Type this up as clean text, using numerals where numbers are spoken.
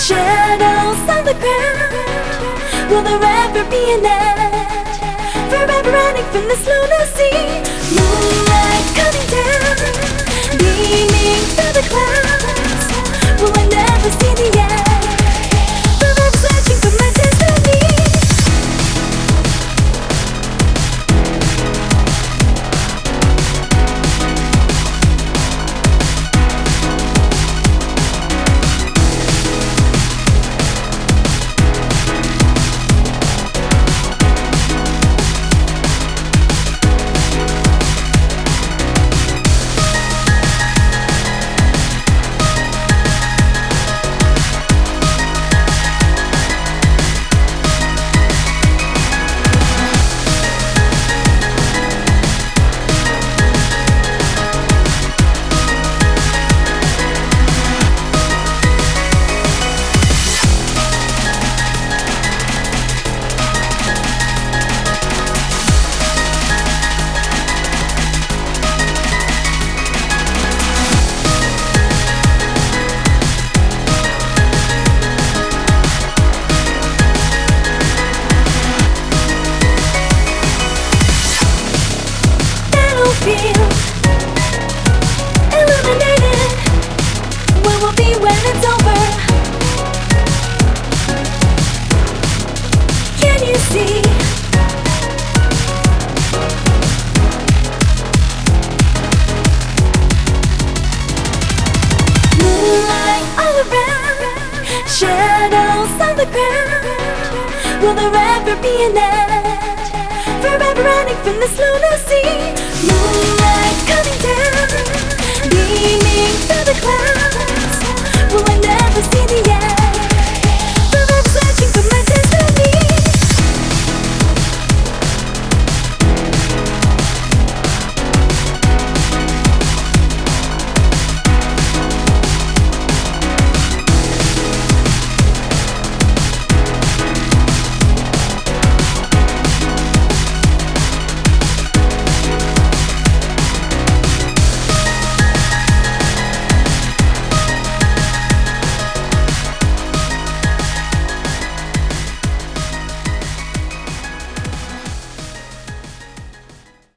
Shadows on the ground, will there ever be an end? Forever running from this lunacy. Moonlight coming down, beaming through the clouds. Will I never see the end? Forever searching for my destiny. Illuminated, where we'll be when it's over. Can you see? Moonlight all around, shadows on the ground. Will there ever be an end? Forever running from this lunacy. Moonlight coming down, beaming through the clouds.